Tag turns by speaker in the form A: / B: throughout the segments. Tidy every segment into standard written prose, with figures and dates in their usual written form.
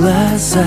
A: глаза,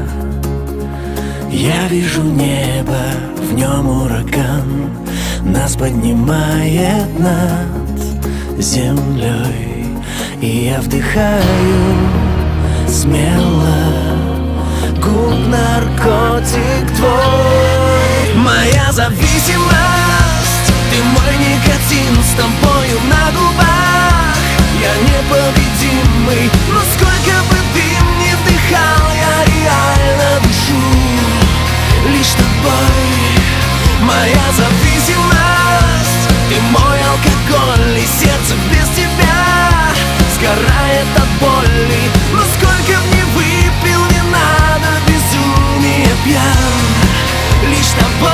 A: я вижу небо, в нем ураган нас поднимает над землей. И я вдыхаю смело губ наркотик твой. Моя зависимость, ты мой никотин, с тобою на губах я непобедимый. Но сколько бы дым не вдыхал, я реально дышу лишь тобой. Моя зависимость, ты мой алкоголь, и сердце без тебя сгорает от боли. Но сколько б не выпил, не надо безумие пьян лишь тобой.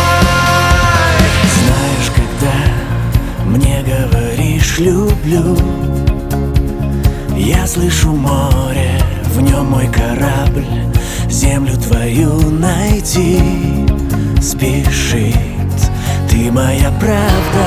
A: Знаешь, когда мне говоришь «люблю», я слышу море, в нем мой корабль землю твою найти спешит. Ты моя правда,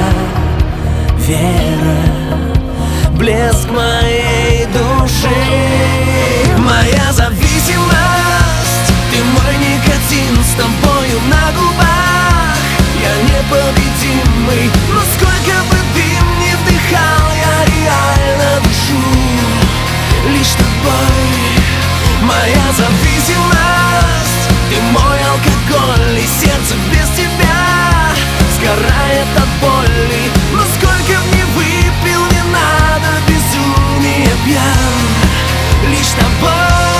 A: вера, блеск моей души. Моя зависимость, ты мой никотин, с тобою на губах я непобедимый. Но сколько бы дым не вдыхал, я реально дышу лишь тобой. Моя зависимость, ты мой алкоголь, и сердце без тебя сгорает от боли. Но сколько б не выпил, не надо безумие пьян лишь тобой.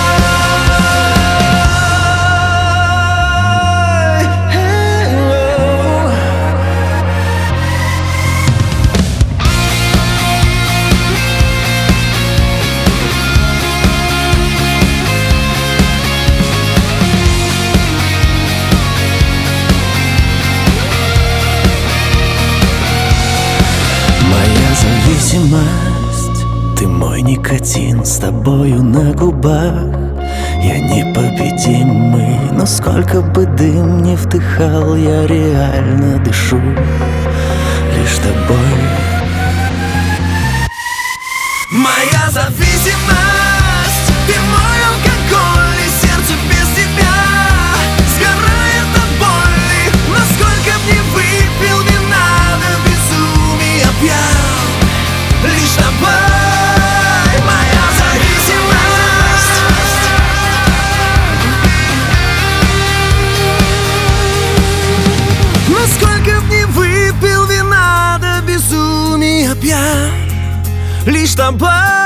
A: Зависимость, ты мой никотин, с тобою на губах я непобедимый. Но сколько бы дым не вдыхал, я реально дышу лишь тобой. Моя зависимость, ты мой алкоголь, и сердце без тебя сгорает от боли. Но сколько б не выпил, не надо безумия пьян лишь тобой. Моя зависимость. Но сколько б не выпил вина до безумия пьян лишь тобой.